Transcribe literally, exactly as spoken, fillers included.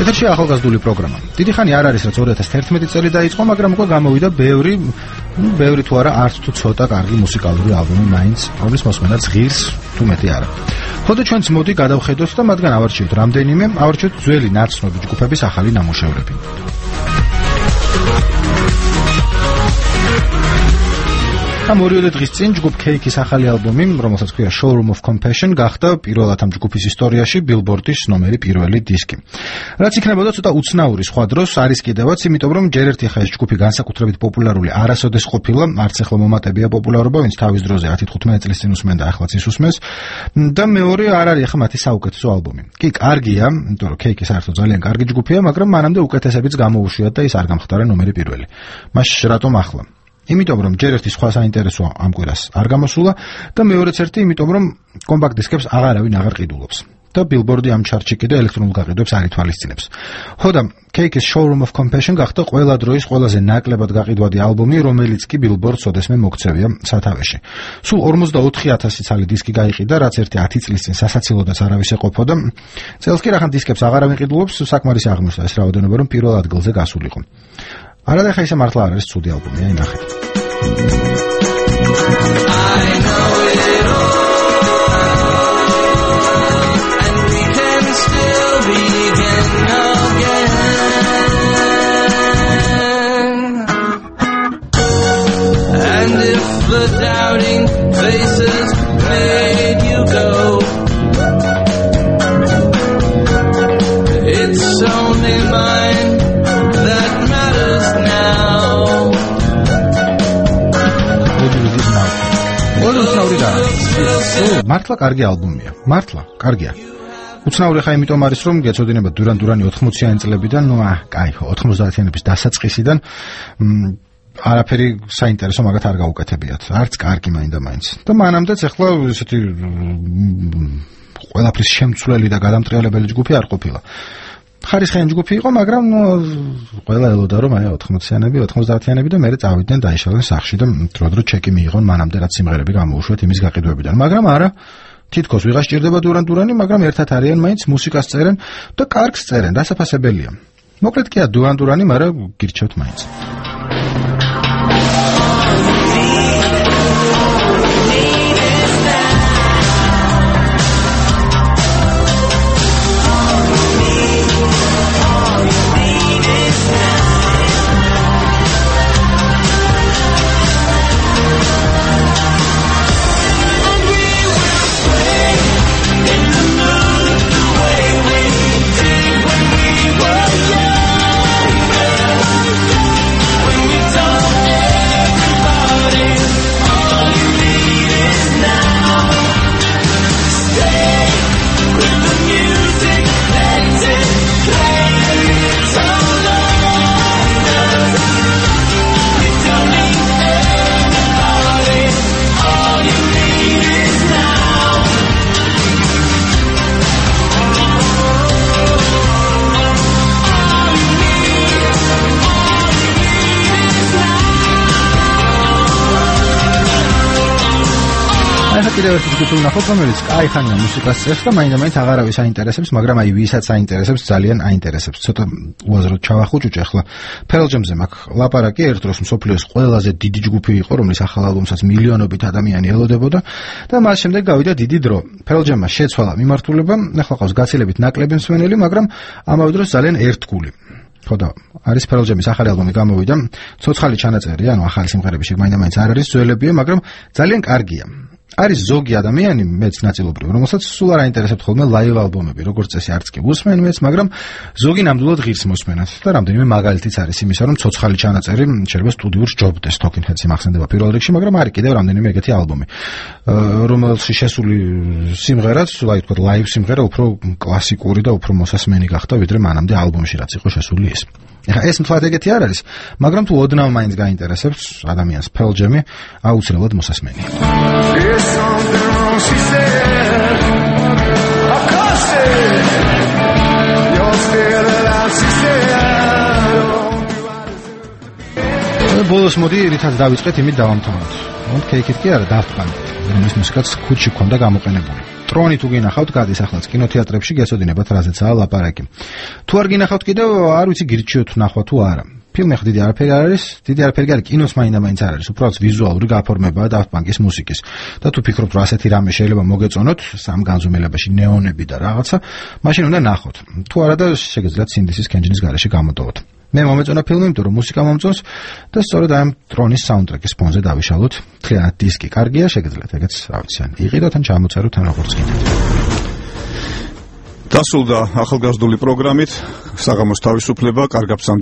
ეთერში ახალგაზრდული პროგრამა. დიდი ხანი არ არის, რაც ორი ათას თერთმეტი წელი დაიწყო, მაგრამ უკვე გამოვიდა ბევრი, ბევრი თუ არა, არც თუ ცოტა კარგი მუსიკალური ალბომი მაინც, რომლის მოსმენაც ღირს თუ მეტი არა. ხოდა ჩვენც მოდი გადავხედოთ და მათგან ავარჩიოთ რამდენიმე, ავარჩიოთ ძველი ნაცნობი ჯგუფების ახალი ნამუშევრები. ამ ორივე დღის წინ ჯგუფ Cake-ის ახალი ალბომი, რომელსაც ქვია Showroom of Compassion, გახდა პირველად ამ ჯგუფის ისტორიაში Billboard-ის ნომერი პირველი დისკი. რაც იქნებოდა ცოტა უცნაური სხვა დროს არის კიდევაც, იმიტომ რომ ჯერ ერთი ხა ეს ჯგუფი განსაკუთრებით პოპულარული არასოდეს ყოფილა, არც ახლა მომატებია პოპულარობა, ვინც თავის დროზე ათი თხუთმეტი წლის წინ უსმენდა, ახლა ის უსმენს. და მეორე არ არის ახლა მათი საუკეთესო ალბომი. კი, კარგია, იმიტომ რომ Cake-ი საერთოდ ძალიან კარგი ჯგუფია, მაგრამ მანამდე უკეთესებიც გამოუშვიათ და ის არ გამხდარა ნომერი პირველი. მაშინ რატომ ახლა? იმიტომ რომ ჯერ ერთი სხვა საინტერესო ამ კვირას არ გამოსულა და მეორეც ერთი იმიტომ რომ კომპაქტ დისკებს აღარავინ აღარ ყიდულობს და Billboard-ი ამ ჩარტში კიდე ელექტრონულ გაყიდვებს არ ითვალისწინებს. ხოდა Cake-ის Showroom of Compassion გახდა ყველა დროის ყველაზე ნაკლებად გაყიდვადი ალბომი, რომელიც კი Billboard-ს ოდესმე მოქცევია სათავეში. სულ ორმოცდაოთხი ათასი ცალი დისკი გაიყიდა, რაც ერთი ათი წლის წინ სასაცილოდაც არავის ეყოფოდა. წელს კი რახან დისკებს აღარავინ ყიდულობს, საკმარისი აღმოჩნდა ეს რაოდენობა, რომ პირველ ადგილზე გასულიყო. არა და ხა ისე მართლა არ არის ცუდი ალბომი, აი ნახეთ. მართლა კარგი ალბომია. მართლა, კარგია. უცნაური ხა იმიტომ არის, რომ გეცოდინება Duran Duran-ი ოთხმოციანი წლებიდან, ნუ აა, კაი, ოთხმოცდაათიანების დასაწყისიდან არაფერი საინტერესო მაგათ არ გაუკეთებიათ. არც კარგი მაინდა-მაინც. და მანამდეც ახლა ესეთი ყველაფრის შემცვლელი და გადამტრიალებელი ჯგუფი არ ყოფილა. ხარისხიანი ჯგუფი იყო, მაგრამ ნუ ყველა ელოდა რომ აი ოთხმოციანები, ოთხმოცდაათიანები და მერე წავიდნენ დაიშალნენ სახლში და დრო-დრო ჩეკი მიიღონ მანამდე რაც სიმღერები გამოუშვეთ იმის გაყიდვებიდან. მაგრამ არა, თითქოს ვიღაც ჭირდება Duran Duran-ი, მაგრამ ერთად არიან მაინც მუსიკას წერენ და კარგს წერენ, დასაფასებელია. მოკლედ კი Duran Duran-ი, მაგრამ გირჩევთ მაინც. კიდევ ერთი ჯგუფი ვნახოთ, რომელიც კაი ხანია მუსიკას წერს და მაინდა-მაინც აღარავის აინტერესებს, მაგრამ აი ვისაც აინტერესებს, ძალიან აინტერესებს. ცოტა უაზროდ ჩავახუჭუჭე ახლა Pearl Jam-ზე მაქვს ლაპარაკი, ერთ დროს მსოფლიოს ყველაზე დიდი ჯგუფი იყო, რომლის ახალ ალბომსაც მილიონობით ადამიანი ელოდებოდა და მას შემდეგ გავიდა დიდი დრო. Pearl Jam-მა შეცვალა მიმართულება, ახლა ყავს გაცილებით ნაკლები მსმენელი, მაგრამ ამავე დროს ძალიან ერთგული. ხოდა არის Pearl Jam-ის ახალი ალბომი გამოვიდა, ცოცხალი ჩანაწერია, ანუ ახალი სიმღერები შეგ მაინდა-მაინც არ არის ძველებია, მაგრამ ძალიან კარგია. არის ზოგი ადამიანი, მეც ნაწილობრივ, რომელსაც სულ არ აინტერესებთ ხოლმე ლაივ ალბომები, როგორც წესი არც კი უსმენ მეც, მაგრამ ზოგი ნამდვილად ღირს მოსმენად და რამდენიმე მაგალითიც არის იმისა, რომ ცოცხალი ჩანაწერი შეიძლება სტუდიურ ჯობდეს, Talking Heads-ი მახსენდება პირველ რიგში, მაგრამ არის კიდევ რამდენიმე ეგეთი ალბომი, რომელში შესული სიმღერაც, აი თქვა ლაივ სიმღერა უფრო კლასიკური და უფრო მოსასმენი გახდა, ვიდრე მანამდე ალბომში რაც იყო შესული ის. ეხა ეს მთლად ეგეთი არ არის, მაგრამ თუ ოდნავ მაინც გაინტერესებს ადამიანს Pearl Jam-ი, აუცილებლად მოსასმენია. ბოლოს მოდი რითაც დავიწყეთ, იმით დავამთავროთ. Cake-ით კი არა, Daft Punk-ით, რომლის მუსიკაც ქუდში ქონდა გამოყენებული. ტრონი თუ გინახავთ, გადის ახლა კინოთეატრებში, გესოდინებათ რაზეცაა ლაპარაკი. თუ არ გინახავთ კიდევ, არ ვიცი გირჩიოთ ნახვა თუ არა. ფილმი ხა დიდი არაფერი არ არის, დიდი არაფერი არ არის, კინოს მაინდა-მაინც არ არის, უბრალოდ ვიზუალური გაფორმებაა Daft Punk-ის მუსიკის. და თუ ფიქრობთ, რომ ასეთი რამე შეიძლება მოგეწონოთ, სამ განზომილებაში ნეონები და რაღაცა, მაშინ უნდა ნახოთ. თუ არა და შეგეძლოთ სინდისის კენჯინის გარეშე გამოტოვოთ. მე მომეწონა ფილმი, იმიტომ რომ მუსიკა მომწონს და სწორედ ამ ტრონის საუნდტრეკის ფონზე დავიშალოთ. მთლიანად დისკი კარგია, შეგეძლოთ ეგეც, რა ვიცი, ან იყიდოთ, ან ჩამოწეროთ, ან როგორც გინდათ. დასრულდა ახალგაზრდული პროგრამით საღამოს თავისუფლება, კარგ